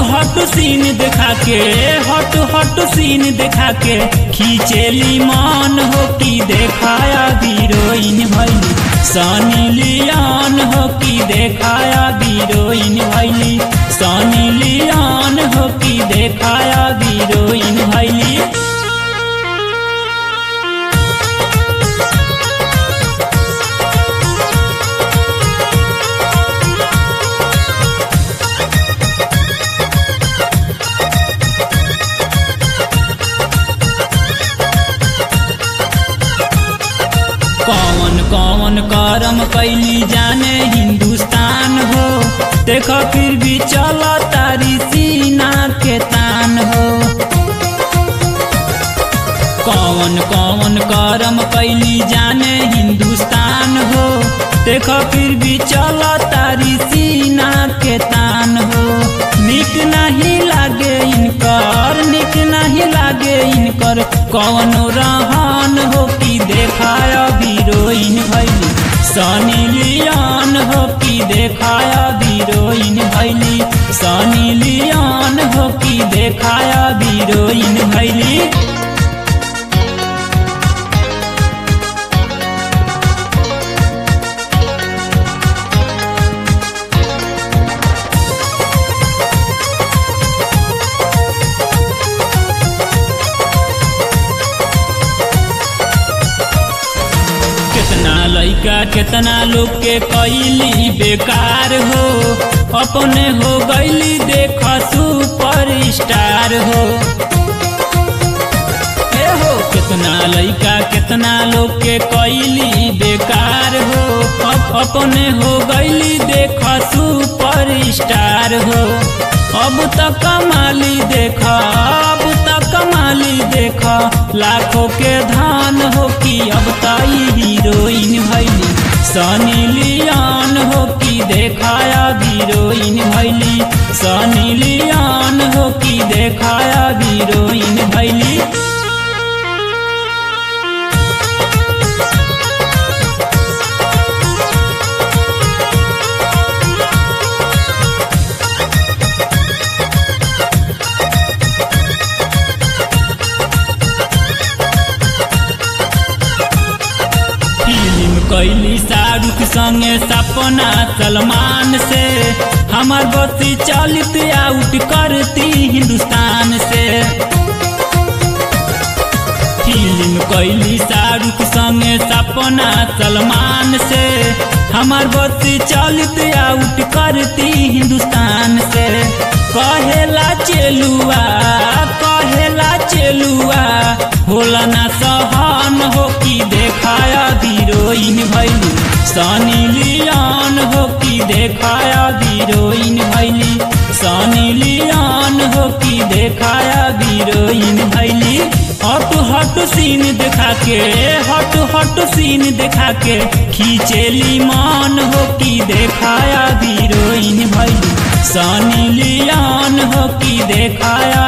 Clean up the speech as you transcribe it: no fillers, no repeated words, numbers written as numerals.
हट सीन दिखा के हट सीन दिखा के खींचेली मान हो कि देखाया हीरोइन भैली सनी लियोन हो कि देखाया हीरोइन भैली सनी लियोन हो कि देखाया हीरोइन भैली। कौन कौन करम कैली जाने हिंदुस्तान हो देखो फिर भी चला तारी सीना के तान हो। कौन कौन करम कैली जाने हिंदुस्तान हो देखो फिर भी चला तारी सीना के तान हो। निक नहीं लागे इनकर निक नहीं लागे इनकर कौन रहन हो कि देखाया हीरोइन भैली सनी लियोन हो कि देखाया हीरोइन भैली सनी लियोन हो कि देखाया हीरोइन भैली। लइका केतना लोग के कैली बेकार हो अपने हो गईली देख सुपर स्टार हो। केतना लइका केतना लोग के कैली बेकार हो अपने हो गईली देख सुपर स्टार हो। अब तक कमाली देखा अब तक कमाली देखा लाखों के धान हो कि अब ताई हीरोइन भैली सनी लियोन हो कि देखाया हीरोइन भैली सनी लियोन हो कि देखाया हीरोइन भैली। कैली शाहरुख संगे सपना सलमान से हमार बसी चलित आउट करती हिंदुस्तान से। फिल्म कैली शाहरुख संगे सपना सलमान से हमार बसी चलित आउट करती हिंदुस्तान से। कहेला चेलुआ होला ना सहन हो कि देखाया हीरोइन भैली सनी लियोन हो कि देखाया हीरोइन भैली सनी लियोन हो कि देखाया हीरोइन भैली। हट सीन दिखा के हट सीन दिखा के खींचेली मान हो कि देखाया हीरोइन भैली सनी लियोन हो कि देखाया